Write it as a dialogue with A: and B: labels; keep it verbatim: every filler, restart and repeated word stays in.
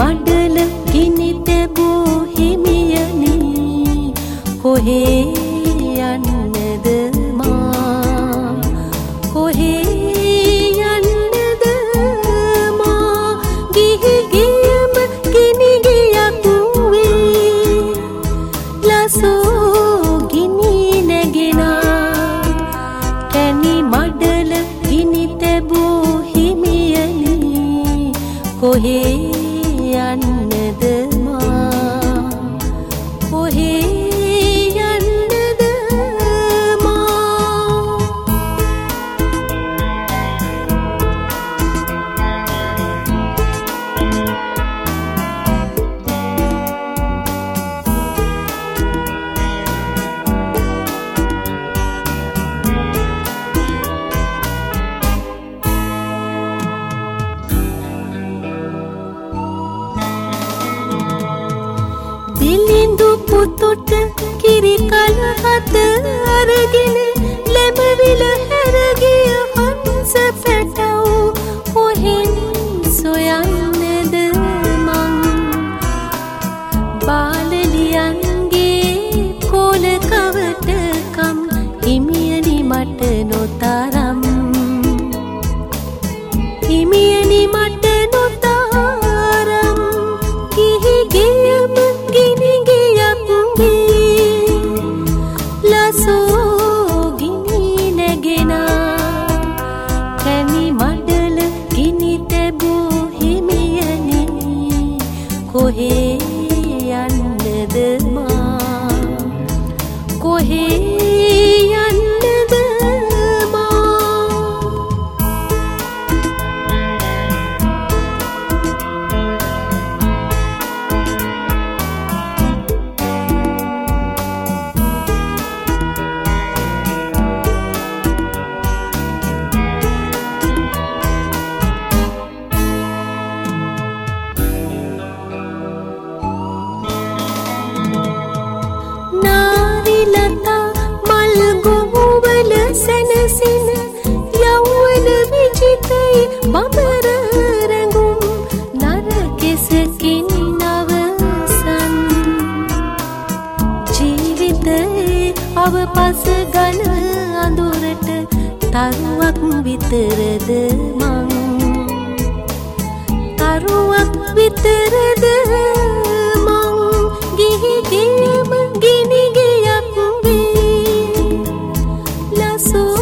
A: මඩල ගිනි තැබූ හිමියනි කොහේ යන්නද මා කොහේ යන්නද මා ගිහි ගියම ගිනි ගියක් වේ ලසෝ ගිනි නැගෙනා කැණි මඩල ගිනි තැබූ හිමියනි කොහේ යන්නද මා කොහේ යන්නද මා දිලිඳු පුතුට කිරි කල හත අරගෙන ලැබවිල හැරගිය හංස පැටව් කොහෙන් සොයන්නද මං බාලලියන්ගේ කොල කවටකම් හිමියනි මට නොතරම් හිමියනි මට නොතරම් ගිහි ගියම ගිනි ගියක් වේ ලසෝ ගිනි නැගෙනා කැණි මඩල ගිනි තැබූ හිමියනි කොහේ යන්නද මා කොහේ යන්නද මා නාරිලතා මල් ගොමුවල සැනසෙන යෞවන විජිතයි බඹර රැඟුම් නරකෙසකින් නවසන් ජීවිතයේ අවපස ගන අඳුරට තරුවක් විතරද මං තරුවක් විතරද මං ගිහි ගියම ගිනි ගියක් වේ ලසෝ